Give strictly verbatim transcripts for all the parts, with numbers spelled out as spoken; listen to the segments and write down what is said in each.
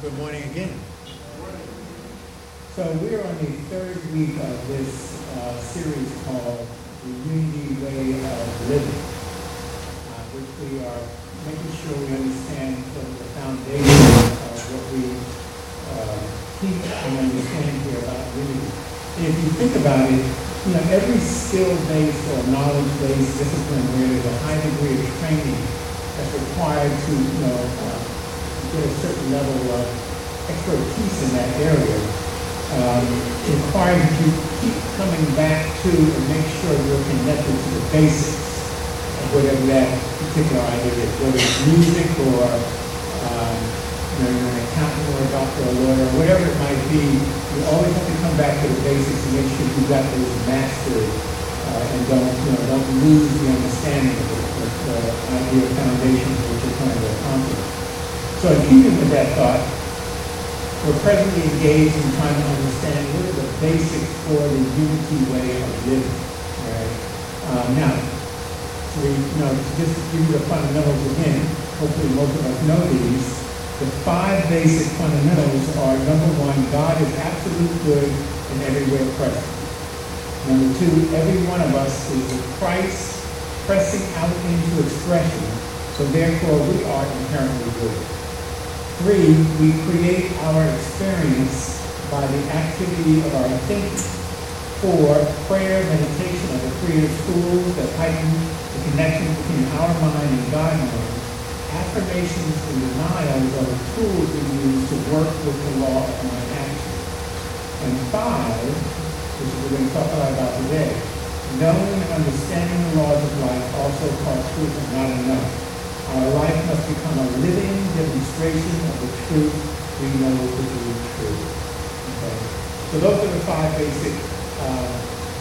Good morning again. So we are on the third week of this uh, series called The Unity Way of Living, uh, which we are making sure we understand sort of the foundation of what we uh, teach and understand here about unity. And if you think about it, you know, every skill-based or knowledge-based discipline where there's a high degree of training that's required to, you know, uh, get a certain level of expertise in that area, um, requires you to keep coming back to and make sure you're connected to the basics of whatever that particular idea is, whether it's music or um, you know, you're an accountant or a doctor or a lawyer, whatever it might be. You always have to come back to the basics and make sure you got those mastered uh, and don't, you know, don't lose the understanding of the, the idea of foundation of what you're trying to accomplish. So in keeping with that thought, we're presently engaged in trying to understand what are the basics for the unity way of living. Right? Um, now, so we, you know, just to give you the fundamentals again, hopefully most of us know these. The five basic fundamentals are, number one, God is absolute good and everywhere present. Number two, every one of us is with Christ pressing out into expression, so therefore we are inherently good. Three, we create our experience by the activity of our thinking. Four, prayer, meditation are the creative tools that heighten the connection between our mind and God mind. Affirmations and denials are the tools we use to work with the law of mind action. And five, which we're going to talk a lot about today, knowing and understanding the laws of life also constitute but not enough. Our life must become a living demonstration of the truth we know to be true. Okay? So those are the five basic uh,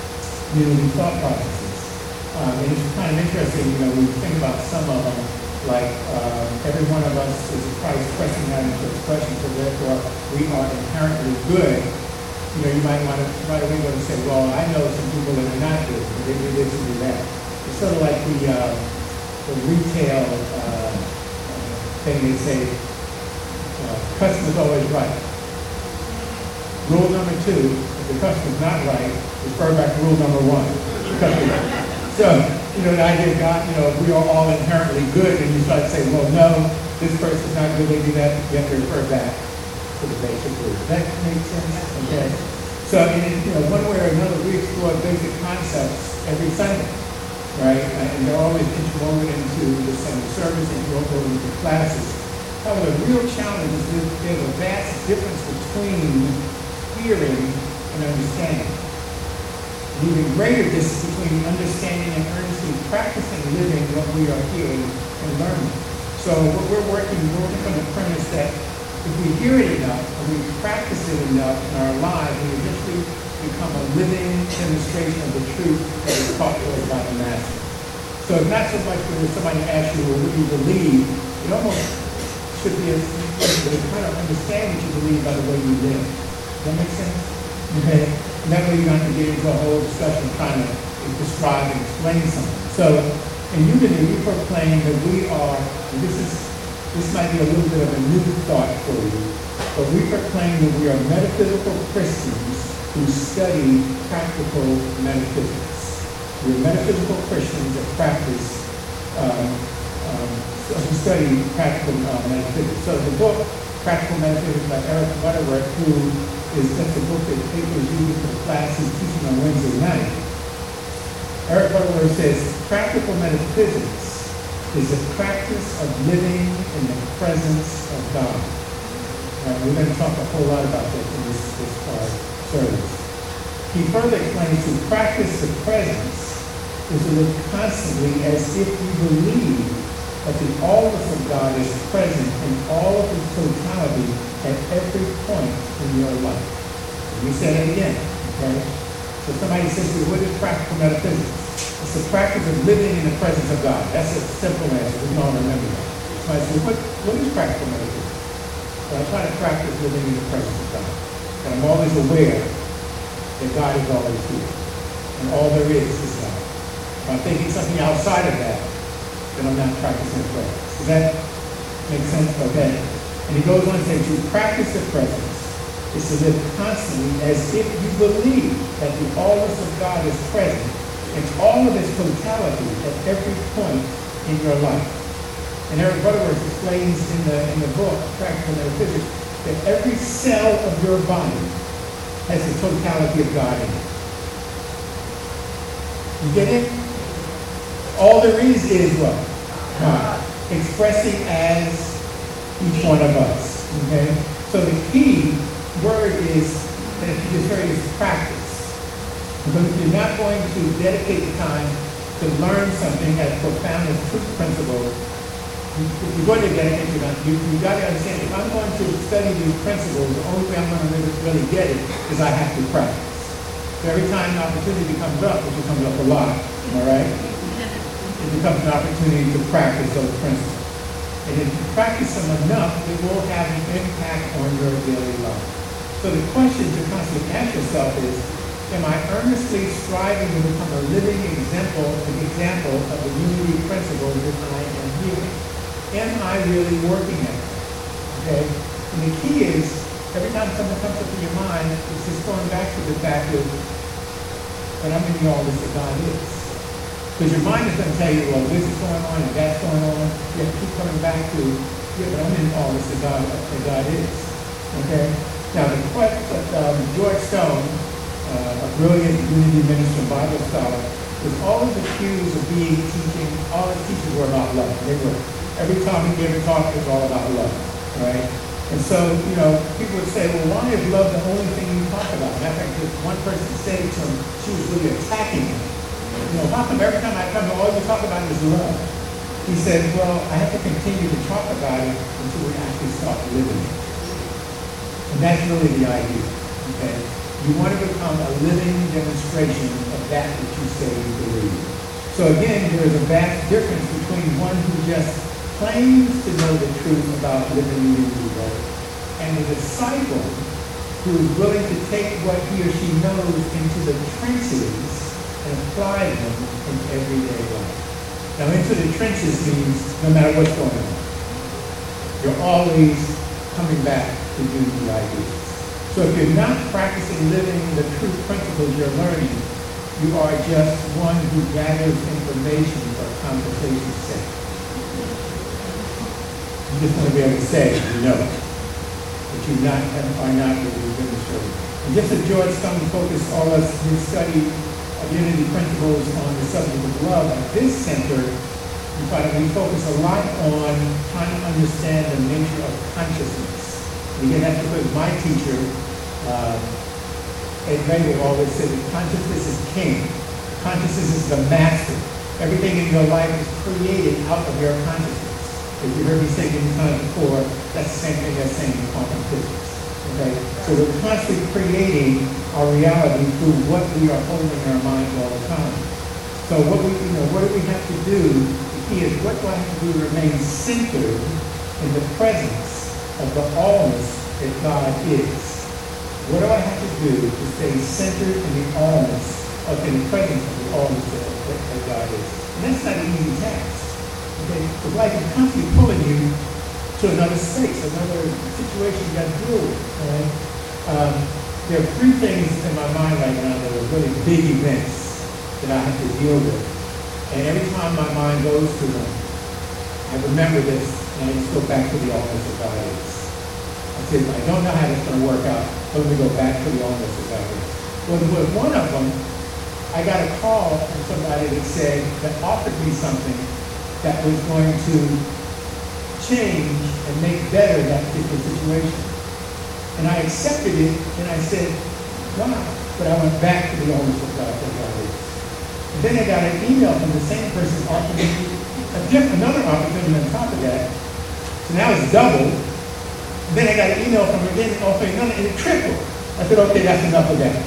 unity thought processes. Um, and it's kind of interesting, you know, when you think about some of them, like uh, every one of us is Christ pressing that into expression, so therefore we are inherently good. You know, you might want to right away want to say, well, I know some people that are not good, but they do this and do that. It's sort of like the uh, the retail uh, thing they say, uh, customer's always right. Rule number two, if the customer's not right, refer back to rule number one. So, you know, the idea of God, you know, we are all inherently good, and you start to say, well, no, this person's not good, they do that, you have to refer back to the basic rule. Does that make sense? Okay. So, in, you know, one way or another, we explore basic concepts every Sunday. Right? And they're always interwoven into the Sunday service and interwoven into classes. However, the real challenge is that there's a vast difference between hearing and understanding. An even greater distance between understanding and earnestly practicing living what we are hearing and learning. So what we're working, we're working from the premise that if we hear it enough and we practice it enough in our lives, we eventually become a living demonstration of the truth that is taught to us by the Master. So it's not so much when somebody asks you, well, what do you believe? It almost should be a, a kind of understand what you believe by the way you live. Does that make sense? Okay. And that way you don't have to get into a whole discussion trying to describe and explain something. So in unity, we proclaim that we are, and this is this might be a little bit of a new thought for you, but we proclaim that we are metaphysical Christians who study practical metaphysics. We're metaphysical Christians that practice, um, um, who study practical uh, metaphysics. So the book, Practical Metaphysics by Eric Butterworth, who is just a book that people use for the class he's teaching on Wednesday night. Eric Butterworth says, practical metaphysics is the practice of living in the presence of God. Right, we're going to talk a whole lot about that in this, this part. Service. He further explains to practice the presence is to live constantly as if you believe that the allness of God is present in all of his totality at every point in your life. And we say that again, okay? So somebody says to me, what is practical metaphysics? It's the practice of living in the presence of God. That's a simple answer. We can all remember that. Somebody says, what, what is practical metaphysics? So I try to practice living in the presence of God. And I'm always aware that God is always here. And all there is is God. If I'm thinking something outside of that, then I'm not practicing prayer. Does that make sense? Okay. And he goes on to say, to practice the presence is to live constantly as if you believe that the allness of God is present in all of its totality at every point in your life. And Eric Butterworth explains in the in the book, Practical Metaphysics, that every cell of your body has the totality of God in it. You get it? All there is is what? God. Expressing as each one of us. Okay? So the key word is, that if you just heard, is practice. Because if you're not going to dedicate the time to learn something as profound as truth principles, you, if you're going to dedicate your time, you, you've got to understand, if I'm going to study these principles, the only way I'm going to really, really get it is I have to practice. So every time an opportunity comes up, which comes up a lot, all right, it becomes an opportunity to practice those principles. And if you practice them enough, it will have an impact on your daily life. So the question to constantly ask yourself is, am I earnestly striving to become a living example, an example of the unity principles that I am healing? Am I really working at it? Okay? And the key is, every time something comes up in your mind, it's just going back to the fact of, but I'm in the all this that God is. Because your mind is going to tell you, well, this is going on and that's going on. You have to keep coming back to, yeah, but I'm in all this that God, that God is. Okay? Now, the question, um, George Stone, uh, a brilliant unity minister and Bible scholar, was always accused of being teaching, all his teachers were about love. They were. Every time he gave a talk, it was all about love. Right? And so, you know, people would say, well, why is love the only thing you talk about? Matter of fact, just one person said to him, she was really attacking him. You know, how come every time I come, all you talk about is love? He said, well, I have to continue to talk about it until we actually start living it. And that's really the idea, okay? You want to become a living demonstration of that which you say you believe. So again, there is a vast difference between one who just claims to know the truth about living in the way and a disciple who is willing to take what he or she knows into the trenches and apply them in everyday life. Now, into the trenches means no matter what's going on, you're always coming back to do the ideas. So if you're not practicing living the true principles you're learning, you are just one who gathers information for conversation's sake. You just want to be able to say, you know, but you not, are not really demonstrating. And just as George Stone focused all of his study of unity principles on the subject of love, at this center, we find that we focus a lot on trying to understand the nature of consciousness. And again, that's because my teacher, uh, Ed May, will always say that consciousness is king. Consciousness is the master. Everything in your life is created out of your consciousness. As you heard me say many times before, that's the same thing as saying in quantum physics. Okay? So we're constantly creating our reality through what we are holding in our minds all the time. So what we, you know, what do we have to do? The key is, what do I have to do to remain centered in the presence of the allness that God is? What do I have to do to stay centered in the allness of in the presence of the allness that, that, that God is? And that's not an easy task. Okay? Because life is constantly pulling you to another space, another situation you got to deal with. Right? Um, there are three things in my mind right now that are really big events that I have to deal with. And every time my mind goes to them, I remember this, and I just go back to the allness of God is. I said, I don't know how it's going to work out, but let me go back to the allness of God is. Well, with one of them, I got a call from somebody that said, that offered me something that was going to change and make better that particular situation. And I accepted it, and I said, wow. But I went back to the allness of God that God is. And then I got an email from the same person offering me a different, another opportunity on top of that. So now it's double. Then I got an email from her again offering another, and it tripled. I said, okay, that's enough of that.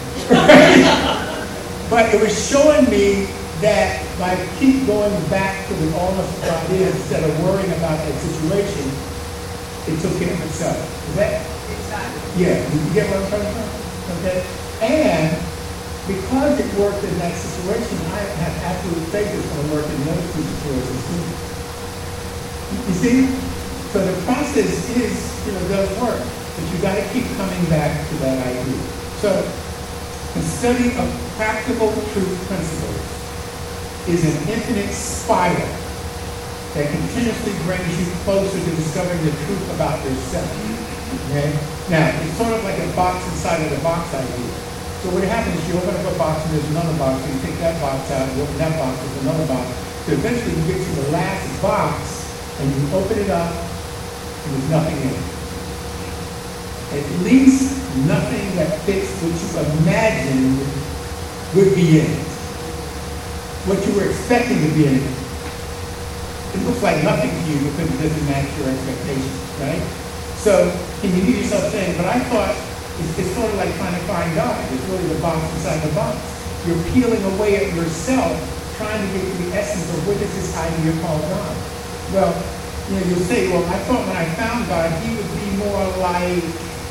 But it was showing me that by keep going back to the allness of God is, instead of worrying about that situation, it took care of itself. Is that? Exactly. Yeah, you get what I'm talking about? Okay? And because it worked in that situation, I have absolute faith it's going to work in the other two situations too. You see? So the process is, you know, does work, but you got to keep coming back to that idea. So the study of practical truth principles is an infinite spiral that continuously brings you closer to discovering the truth about yourself. Okay? Now, it's sort of like a box inside of the box idea. So what happens is you open up a box and there's another box, and you take that box out, you open that box, there's another box. So eventually you get to the last box, and you open it up, and there's nothing in it. At least nothing that fits what you imagined would be in it. What you were expecting to be in it. It looks like nothing to you because it doesn't match your expectations, right? So, can you hear yourself saying, but I thought it's, it's sort of like trying to find God. It's really the box inside the box. You're peeling away at yourself, trying to get to the essence of what is this idea called God. Well, you know, you'll say, well, I thought when I found God, he would be more like...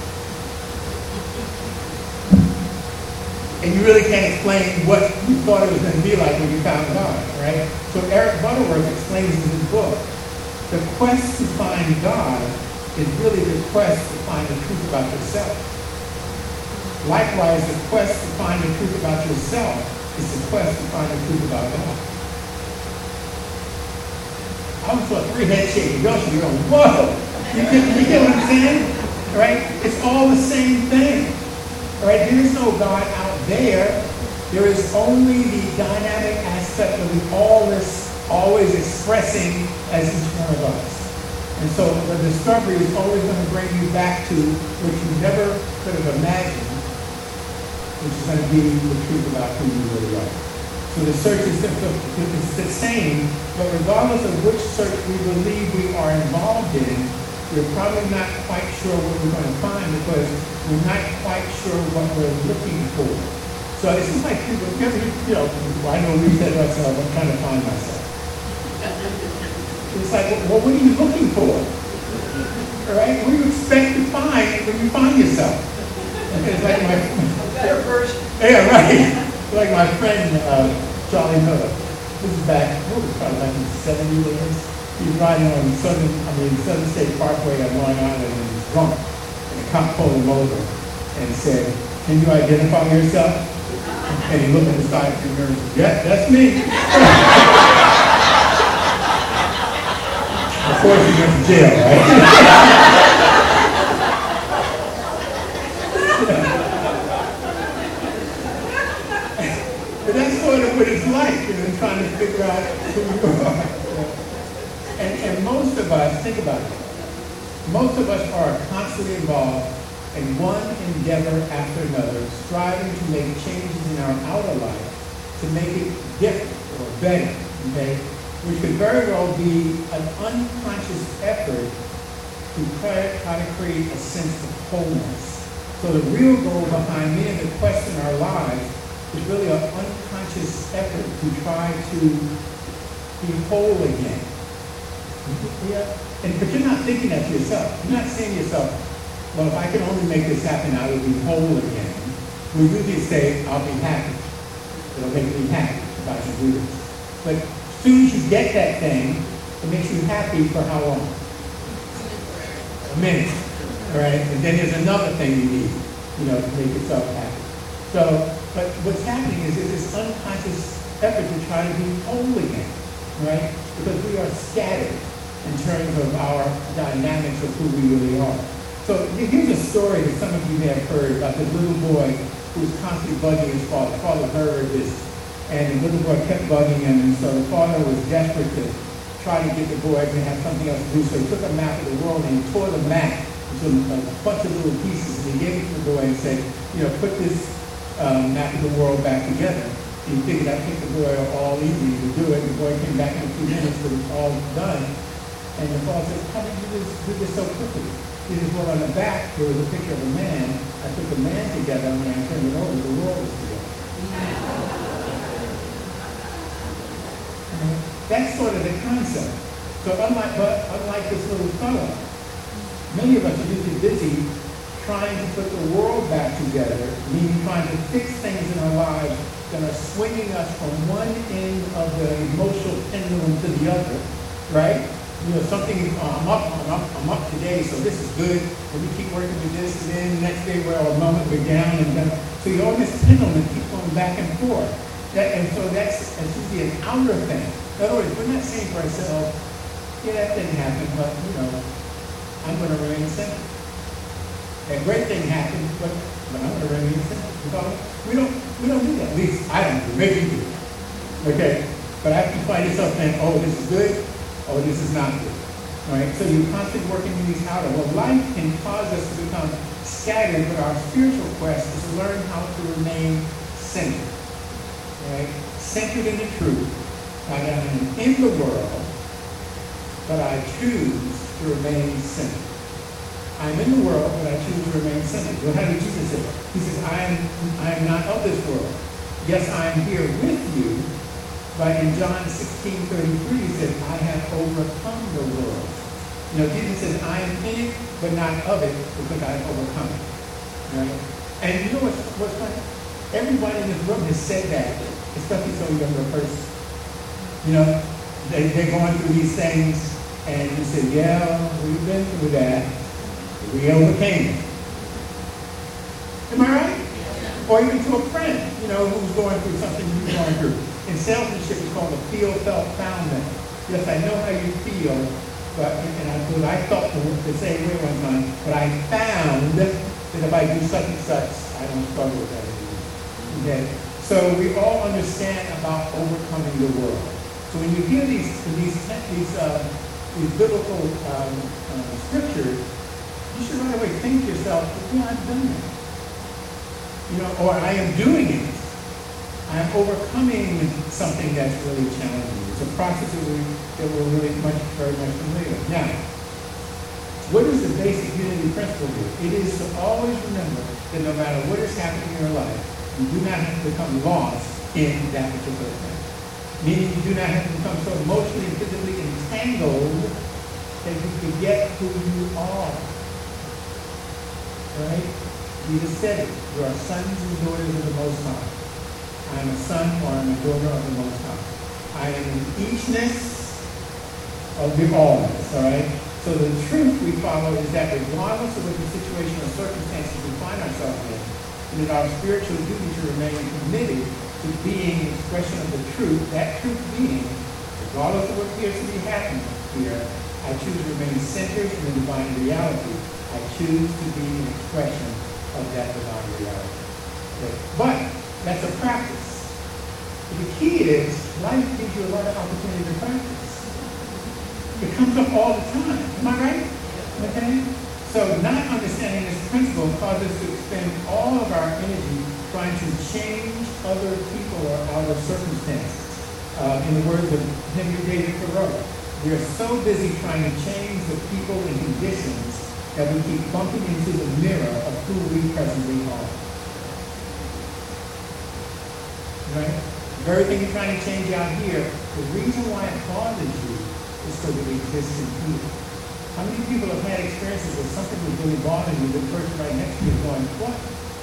And you really can't explain what you thought it was going to be like when you found God, right? So Eric Butterworth explains in his book, the quest to find God is really the quest to find the truth about yourself. Likewise, the quest to find the truth about yourself is the quest to find the truth about God. I was for three head shaking. Y'all should be going, whoa! You get, you get what I'm saying? Right? It's all the same thing. Right? There is no God out there. There is only the dynamic aspect of the all-ness always expressing as each one of us. And so the discovery is always going to bring you back to what you never could have imagined, which is going to be the truth about who you really are. So the search is it's the same, but regardless of which search we believe we are involved in, we're probably not quite sure what we're going to find because we're not quite sure what we're looking for. So it's just like people, you know, I know we said to ourselves, I'm trying to find myself. It's like, well, what are you looking for? All right? What do you expect to find when you find yourself? It's like my... A better version. Yeah, right. Like my friend, uh, Charlie Miller. This is back, what was it, probably like in the seventies. He's riding on Southern, I mean, Southern State Parkway on Long Island, and he's drunk. And the cop pulled him over and said, can you identify yourself? And he looked at the side of the mirror and said, yeah, that's me. Of course he went to jail, right? But that's sort of what it's like, you know, trying to figure out who you are. And, and most of us, think about it, most of us are constantly involved in one endeavor after another, striving to make changes in our outer life to make it different or better, okay? Which could very well be an unconscious effort to try, try to create a sense of wholeness. So the real goal behind many of the quests in our lives is really an unconscious effort to try to be whole again. Yeah. And, but you're not thinking that to yourself. You're not saying to yourself, well, if I can only make this happen, I will be whole again. We usually say, I'll be happy. It'll make me happy if I can do this. But as soon as you get that thing, it makes you happy for how long? A minute. All right? And then there's another thing you need, you know, to make yourself happy. So, but what's happening is it's this unconscious effort to try to be whole again, right? Because we are scattered in terms of our dynamics of who we really are. So here's a story that some of you may have heard about this little boy who was constantly bugging his father. The father heard this, and the little boy kept bugging him, and so the father was desperate to try to get the boy to have something else to do. So he took a map of the world and he tore the map into a bunch of little pieces, and he gave it to the boy and said, you know, put this um, map of the world back together. And he figured I'd take the boy all evening to do it. The boy came back in a few minutes with it all done. And the father said, how did you do this, do this so quickly? He says, well, on the back, there was a picture of a man. I put the man together, and when I turned it over, the world was together. Uh, that's sort of the concept. So unlike, but unlike this little fellow, many of us are usually busy trying to put the world back together, meaning trying to fix things in our lives that are swinging us from one end of the emotional pendulum to the other, right? You know, something, uh, I'm up, I'm up, I'm up today, so this is good. And we keep working with this, and then the next day we're a moment, we're down and down. So you're on this pendulum and keep going back and forth. That, and so that's, that's usually an outer thing. In other words, we're not saying for ourselves, yeah, that didn't happen, but, you know, I'm going to remain simple. That great thing happened, but, but I'm going to remain simple. Because we don't, we don't do that. At least I don't do. Maybe you do. Okay? But I can find yourself saying, oh, this is good. Oh, this is not good. All right? So you're constantly working in these outer. Well, life can cause us to become scattered, but our spiritual quest is to learn how to remain centered. All right? Centered in the truth. I am in the world, but I choose to remain centered. I'm in the world, but I choose to remain centered. Well, how did Jesus say it? He says, I am, I am not of this world. Yes, I am here with you. But in John sixteen thirty-three, he says, I have overcome the world. You know, Jesus says, I am in it, but not of it, because I have overcome it. Right? And you know what's, what's funny? Everybody in this room has said that, especially some younger person. You know, they, they're going through these things, and you say, yeah, we've been through that. We overcame it. Am I right? Yeah. Or even to a friend, you know, who's going through something you're going through. In salesmanship, it's called a feel, felt, found method. Yes, I know how you feel, but and I, because I felt the, the same way one time, but I found that if I do such and such, I don't struggle with that anymore. Okay? So we all understand about overcoming the world. So when you hear these these these uh, these biblical um, uh, scriptures, you should right away think to yourself, yeah, I've done that. You know, or I am doing it. I'm overcoming something that's really challenging. It's a process that, we, that we're really much, very much familiar with. Now, what is the basic unity principle here? It is to always remember that no matter what is happening in your life, you do not have to become lost in that particular thing. Meaning you do not have to become so emotionally and physically entangled that you forget who you are. Right? Jesus said it. You are sons and daughters of the Most High. I am a son or I am a daughter of the Most High. I am in eachness of the allness, all right? So the truth we follow is that regardless of what the situation or circumstances we find ourselves in, it is our spiritual duty to remain committed to being an expression of the truth, that truth being, regardless of what appears to be happening here, I choose to remain centered in the divine reality. I choose to be an expression of that divine reality. Okay. But that's a practice. The key is, life gives you a lot of opportunity to practice. It comes up all the time. Am I right? Okay? So not understanding this principle causes us to expend all of our energy trying to change other people or other circumstances. Uh, in the words of Henry David Thoreau, we are so busy trying to change the people and conditions that we keep bumping into the mirror of who we presently are. Right? The very thing you're trying to change out here, the reason why it bothers you is because it exists in here. How many people have had experiences where something was really bothering you, the person right next to you is going, what?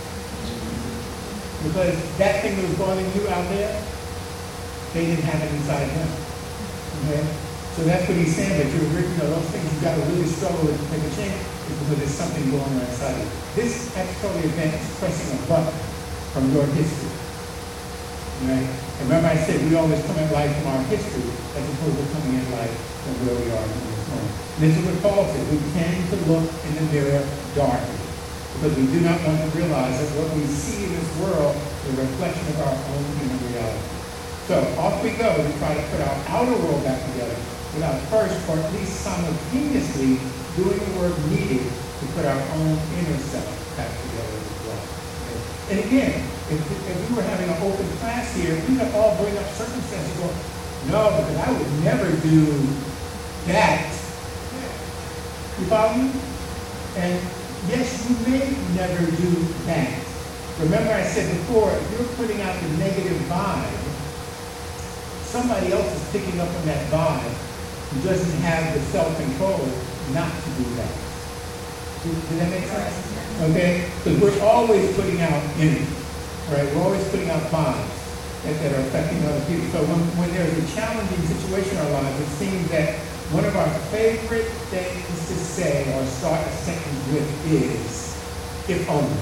Because that thing that was bothering you out there, they didn't have it inside them. Okay? So that's what he's saying, that you're, you know, those things you've got to really struggle with to make a change is because there's something going on inside you. This extraordinary event is pressing a button from your history. Right? And remember I said we always come at life from our history as opposed to coming at life from where we are in this moment. And this is what Paul said. We tend to look in the mirror darkly because we do not want to realize that what we see in this world is a reflection of our own inner reality. So off we go to try to put our outer world back together without first, or at least simultaneously, doing the work needed to put our own inner self back together as well. Okay? And again, If, if we were having an open class here, we could all bring up circumstances and go, no, because I would never do that. You follow me? And yes, you may never do that. Remember I said before, if you're putting out the negative vibe, somebody else is picking up on that vibe who doesn't have the self-control not to do that. Does, does that make sense? Okay? Because we're always putting out energy. Right? We're always putting out vibes that, that are affecting other people. So when, when there's a challenging situation in our lives, it seems that one of our favorite things to say or start a sentence with is, if only.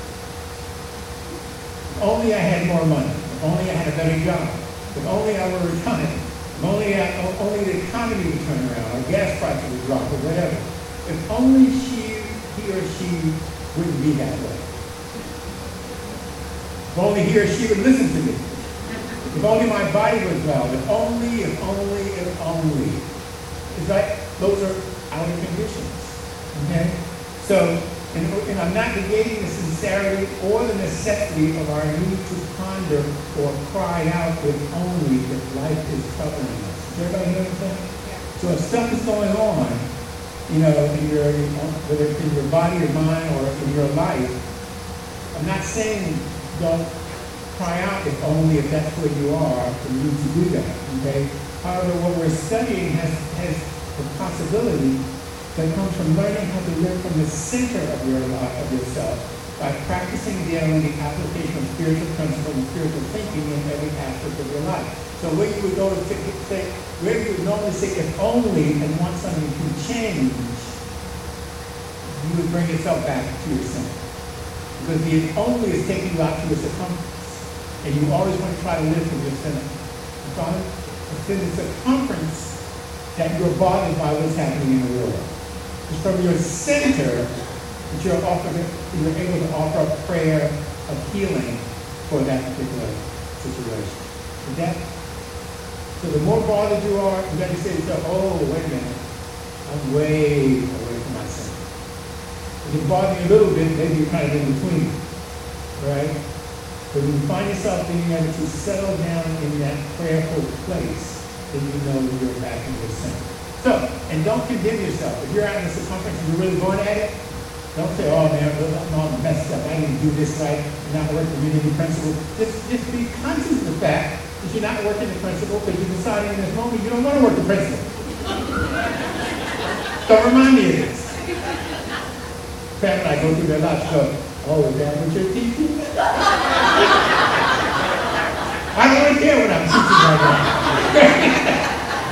If only I had more money. If only I had a better job. If only I were retired. If only, I, only the economy would turn around, or gas prices would drop, or whatever. If only she, he or she wouldn't be that way. If only he or she would listen to me. If only my body was well. If only, if only, if only. It's like those are outer conditions. Okay? So, and, and I'm not negating the sincerity or the necessity of our need to ponder or cry out if only if life is troubling us. Does everybody hear what I'm saying? Yeah. So if stuff is going on, you know, in your, whether it's in your body or mind or in your life, I'm not saying don't cry out if only if that's where you are, you need to do that. Okay? However, what we're studying has has the possibility that comes from learning how to live from the center of your life, of yourself, by practicing daily the application of spiritual principles and spiritual thinking in every aspect of your life. So where you would go to say, where you would normally say if only and want something to change, you would bring yourself back to your center. Because the if only is taking you out to the circumference. And you always want to try to live from your center. It's in the circumference that you're bothered by what's happening in the world. It's from your center that you're, offering, you're able to offer a prayer of healing for that particular situation. Is that? So the more bothered you are, you got to say to yourself, oh, wait a minute. I'm way away from my center. If it's bothering you a little bit, maybe you're kind of in between. Right? But when you find yourself being able to settle down in that prayerful place, then you know you're back in your center. So, and don't condemn yourself. If you're out in the circumference and you're really going at it, don't say, oh man, I'm all messed up. I didn't do this right. I'm not working with any principle. Just, just be conscious of the fact that you're not working the principle because you decided in this moment you don't want to work the principle. Don't remind me of this. Family, I go through their lives, go, oh, is that what you're teaching? I don't really care what I'm teaching right now.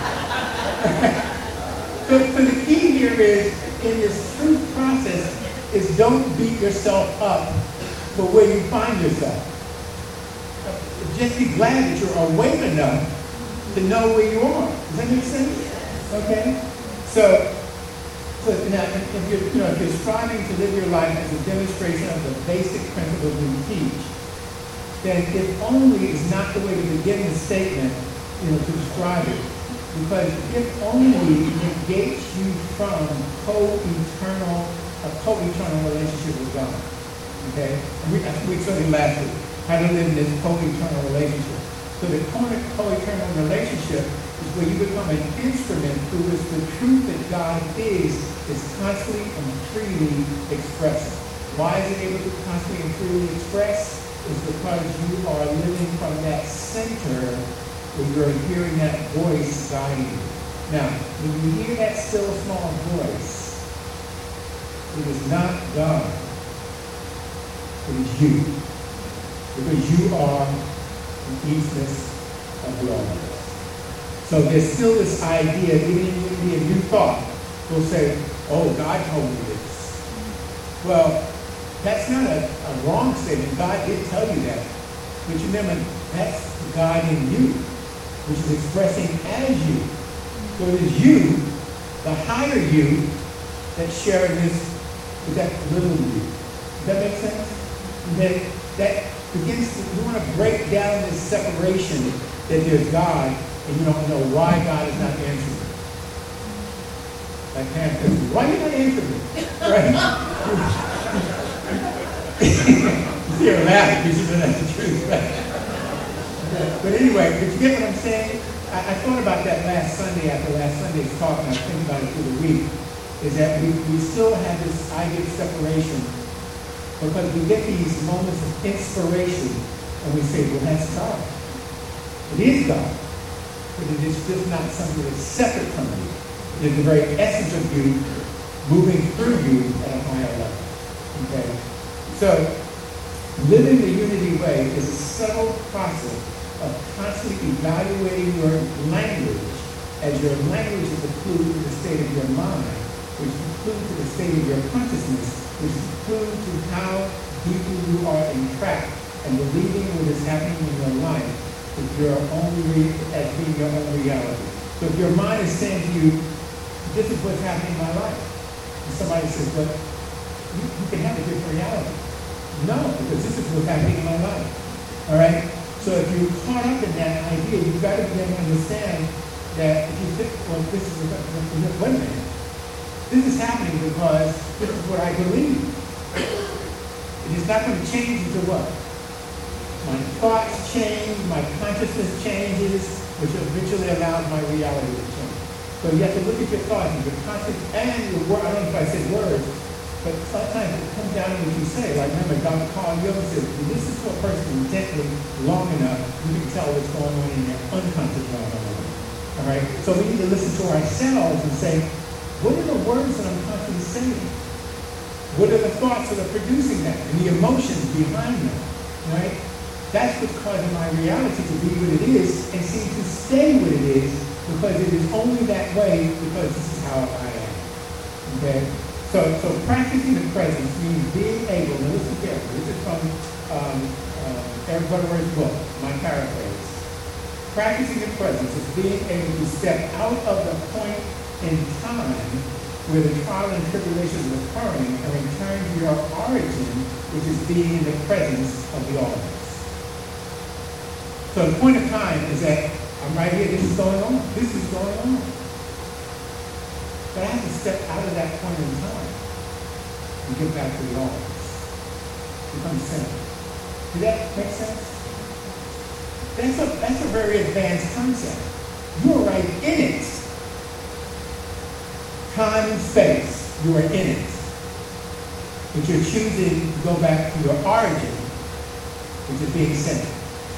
so, so the key here is, in this truth process, is don't beat yourself up for where you find yourself. Just be glad that you're awake enough to know where you are. Does that make sense? Okay? So, so now, if you're, you know, if you're striving to live your life as a demonstration of the basic principles we teach, then if only is not the way to begin the statement, you know, to describe it. Because if only negates you from co-eternal, a co-eternal relationship with God. Okay? And we, we studied last week how to live in this co-eternal relationship. So the co-eternal relationship is where you become an instrument through which the truth that God is is constantly and freely expressing. Why is it able to constantly and freely express? Is because you are living from that center where you're hearing that voice guiding you. Now, when you hear that still small voice, it is not God. It is you. Because you are the easiness of the Almighty. So there's still this idea, even in a new thought, will say, oh, God told me this. Well, that's not a, a wrong statement. God did tell you that. But you remember, that's God in you, which is expressing as you. So it is you, the higher you, that's sharing this with that little you. Does that make sense? That, that begins to, you want to break down this separation that there's God, and you don't know why God is not answering. Like Pam says, why are you not answering me? Right? You see her laughing because you know that's the truth, right? But anyway, but you get what I'm saying? I, I thought about that last Sunday after last Sunday's talk, and I was thinking about it through the week, is that we, we still have this idea of separation because we get these moments of inspiration and we say, well, that's God. It is God. But it is just not something that's separate from you. It is the very essence of you moving through you at a higher level. Okay? So, living the unity way is a subtle process of constantly evaluating your language as your language is a clue to the state of your mind, which is a clue to the state of your consciousness, which is a clue to how deeply you are entrapped and believing what is happening in your life is your only re- as being your own reality. So if your mind is saying to you, this is what's happening in my life, and somebody says, but you, you can have a different reality. No, because this is what's happening in my life. All right? So if you're caught up in that idea, you've got to be able to understand that if you think, well, this is, wait a minute, this is happening because this is what I believe. It is not going to change until what? My thoughts change, my consciousness changes, which eventually allows my reality to change. So you have to look at your thoughts and your consciousness and your word. I don't know if I said words, but sometimes it comes down to what you say. Like remember, Doctor Carl Jung said, if you listen to a person intently long enough, you can tell what's going on in their unconscious mind. All right? So we need to listen to ourselves and say, what are the words that I'm constantly saying? What are the thoughts that are producing that? And the emotions behind them, right? That's what's causing my reality to be what it is and seem to stay what it is because it is only that way because this is how I am. Okay? So, so practicing the presence means being able, now listen carefully, this is from um, uh, Eric Butterworth's book, my paraphrase. Practicing the presence is being able to step out of the point in time where the trial and tribulation is occurring and return to your origin, which is being in the presence of the Almighty. So the point of time is that I'm right here, this is going on, this is going on. But I have to step out of that point in time and get back to the Almighty. Become centered. Does that make sense? That's a, that's a very advanced concept. You're right in it. Time and space, you are in it. But you're choosing to go back to your origin, which is being centered.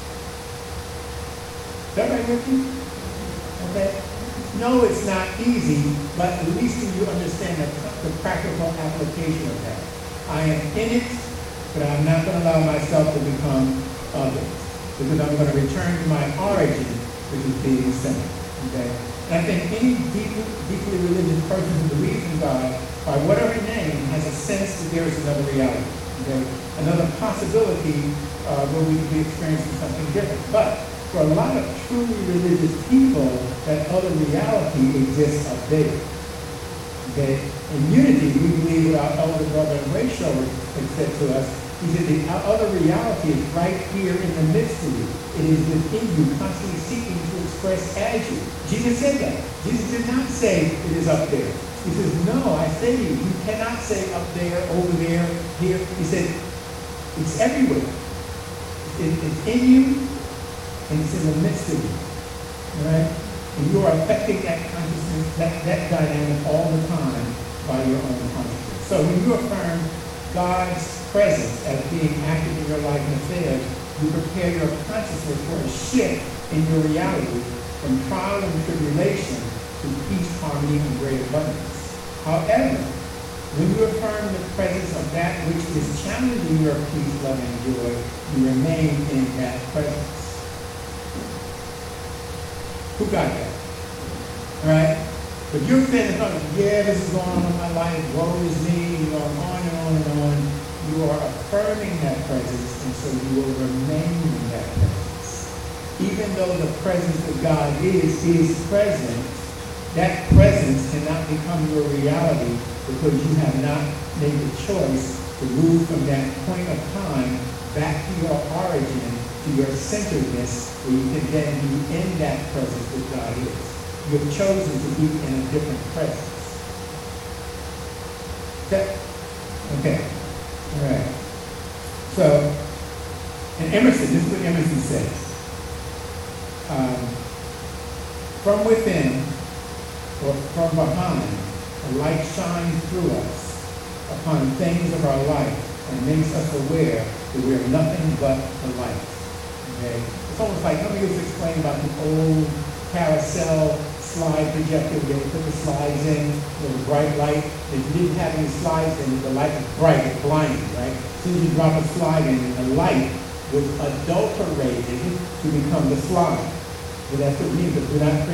Is that right with you? Okay? No, it's not easy, but at least you understand the, the practical application of that. I am in it, but I'm not going to allow myself to become others. Because I'm going to return to my origin, which is being centered. Okay? And I think any deeply, deeply religious person who believes in God, by whatever name, has a sense that there is another reality. Okay? Another possibility uh, where we could be experiencing something different. But for a lot of truly religious people, that other reality exists up there. Okay? In unity, we believe what our elder brother Rachel had said to us. He said the other reality is right here in the midst of you. It is within you, constantly seeking to express as you. Jesus said that. Jesus did not say it is up there. He says, no, I say to you, you cannot say up there, over there, here. He said, it's everywhere. It, it's in you, and it's in the midst of you. All right? And you are affecting that consciousness, that, that dynamic all the time by your own consciousness. So when you affirm God's presence as being active in your life and affairs, you prepare your consciousness for a shift in your reality from trial and tribulation to peace, harmony, and great abundance. However, when you affirm the presence of that which is challenging your peace, love, and joy, you remain in that presence. Who got that? All right? But you're saying, yeah, this is going on in my life, woe is me, you know, on and on and on. You are affirming that presence, and so you will remain in that presence. Even though the presence of God is, is present, that presence cannot become your reality because you have not made the choice to move from that point of time back to your origin, to your centeredness, where you can then be in that presence that God is. You have chosen to be in a different presence. That, okay. All right. So, and Emerson, this is what Emerson says. Um, from within, or from behind, a light shines through us upon things of our life and makes us aware that we are nothing but the light. Okay? It's almost like, let me just explain about the old carousel slide projector where they put the slides in with a bright light. If you didn't have any slides in, the light was bright, it's blinding, right? As soon as you drop a slide in, the light was adulterated to become the slide. So that's what it means. If we're not creating,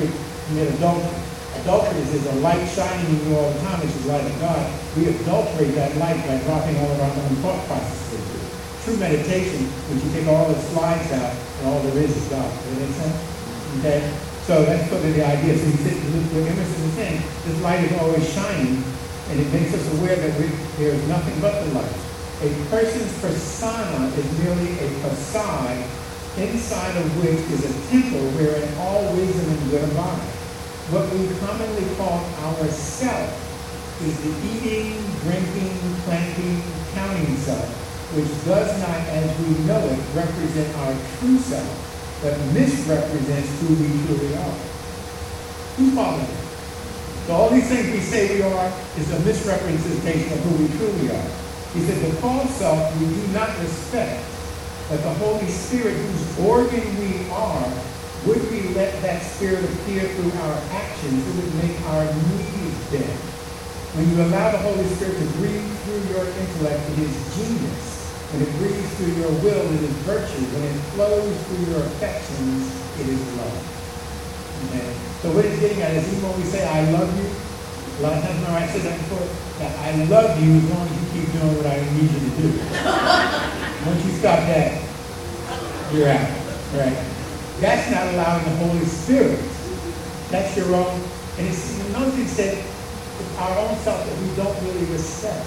commit adultery. Adultery is a light shining in you all the time, which is the light of God. We adulterate that light by dropping all of our own thought processes into it. True meditation, which you take all the slides out and all there is is God. Does that make sense? Okay? So that's sort of the idea. So you said, what Emerson is saying, this light is always shining, and it makes us aware that we, there is nothing but the light. A person's persona is merely a facade inside of which is a temple wherein all wisdom and good abide. What we commonly call our self is the eating, drinking, planting, counting self, which does not, as we know it, represent our true self, but misrepresents who we truly are. Who's following it? So all these things we say we are is a misrepresentation of who we truly are. He said the false self we do not respect, but the Holy Spirit, whose organ we are, would we let that Spirit appear through our actions, it would make our needs dead. When you allow the Holy Spirit to breathe through your intellect, it is genius. When it breathes through your will, it is virtue. When it flows through your affections, it is love. Okay? So what he's getting at is even when we say, I love you, a lot of times, remember I said that before, that I love you as long as you keep doing what I need you to do. Once you stop that, you're out. Right? That's not allowing the Holy Spirit. That's your own. And it's, notice he said, it's our own self that we don't really respect.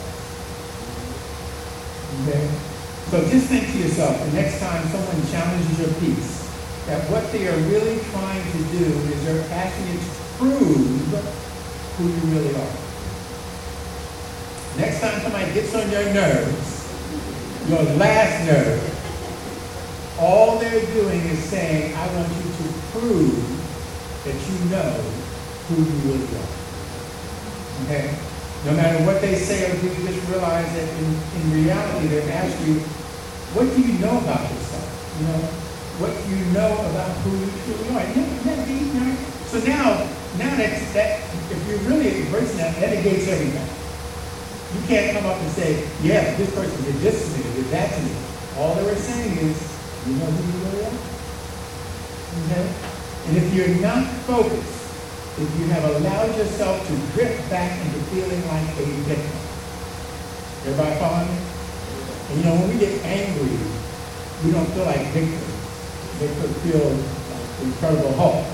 Okay? So just think to yourself, the next time someone challenges your peace, that what they are really trying to do is they're asking you to prove who you really are. Next time somebody gets on your nerves, your last nerve, all they're doing is saying, I want you to prove that you know who you really are. Okay? No matter what they say or do, just realize that in, in reality, they're asking you, what do you know about yourself? You know, what do you know about who you truly are? Isn't that deep, right? So now, now that, that if you're really embracing that, that negates everything. You can't come up and say, yeah, this person did this to me, did that to me. All they were saying is, you know who you really are? Okay? And if you're not focused, if you have allowed yourself to drift back into feeling like a victim. Everybody following me? And you know, when we get angry, we don't feel like victims. They could feel like the Incredible Hulk.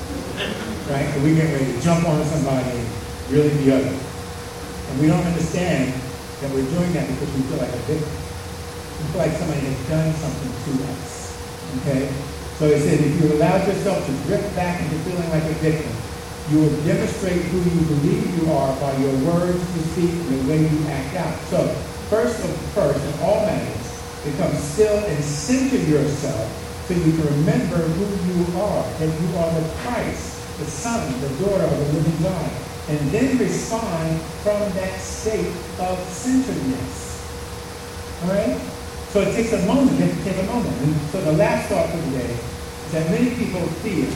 Right? And we get ready to jump on somebody and really be ugly. And we don't understand that we're doing that because we feel like a victim. We feel like somebody has done something to us. Okay? So he said, if you allow yourself to drift back into feeling like a victim, you will demonstrate who you believe you are by your words you speak and the way you act out. So, first of first, in all matters, become still and center yourself so you can remember who you are, that you are the Christ, the Son, the daughter of the living God. And then respond from that state of centeredness. All right? So it takes a moment. It takes a moment. And so the last thought for today is that many people fear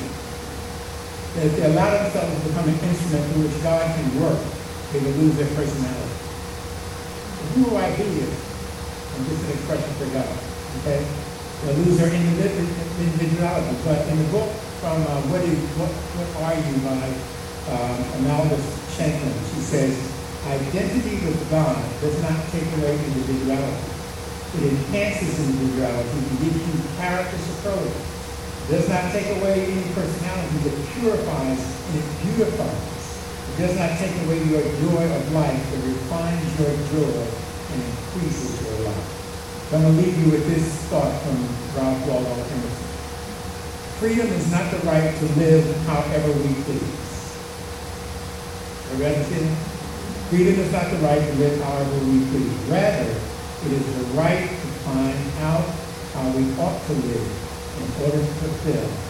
that if they allow themselves to become an instrument through which God can work, they will lose their personality. But who will I be if I'm just an expression for God? Okay? They'll lose their individuality. But in the book from uh, what, is, what, what Are You by um, Amalda Shanklin, she says, identity with God does not take away individuality. It enhances individuality and gives you character superlative. It does not take away any personality. It purifies and it beautifies. It does not take away your joy of life. It refines your joy and increases your life. So I'm going to leave you with this thought from Ralph Waldo Emerson. Freedom is not the right to live however we please. Everybody see that? Freedom is not the right to live however we please. Rather, it is the right to find out how we ought to live in order to fulfill